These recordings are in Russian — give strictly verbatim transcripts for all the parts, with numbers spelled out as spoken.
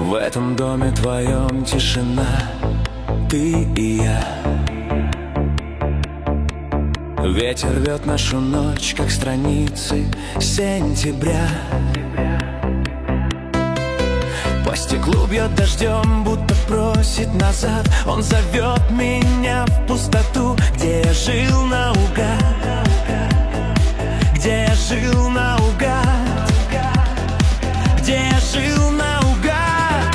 В этом доме твоем тишина, ты и я. Ветер рвет нашу ночь, как страницы сентября. По стеклу бьет дождем, будто просит назад. Он зовет меня в пустоту, где я жил наугад, где я жил наугад, где я жил наугад.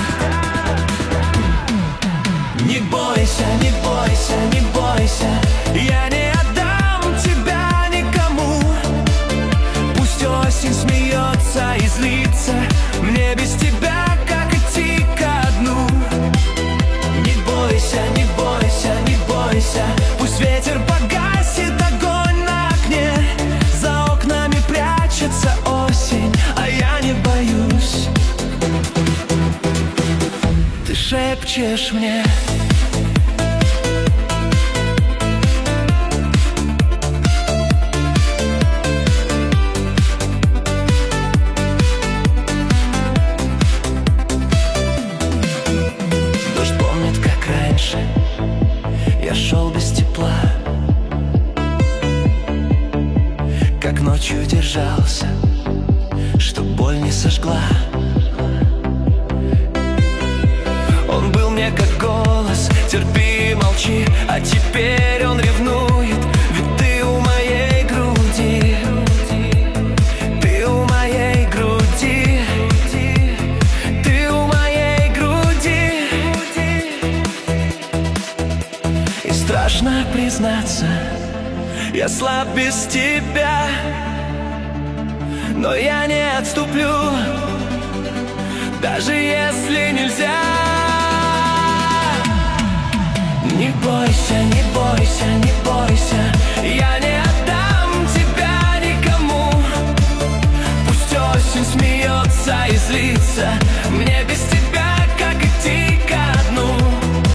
Не бойся, не бойся, не бойся, я не отдам тебя никому. Пусть осень смеется и злится, мне без тебя как идти ко дну. Не бойся, не бойся, не бойся, пусть ветер погасит огонь на окне. За окнами прячется осень, а я не боюсь. Ты шепчешь мне. Я шел без тепла, как ночью держался, чтоб боль не сожгла. Он был мне как голос, терпи и молчи, а теперь он ревнует, ведь ты у моей груди, ты у моей груди, ты у моей груди. И страшно признаться, я слаб без тебя, но я не отступлю, даже если нельзя. Не бойся, не бойся.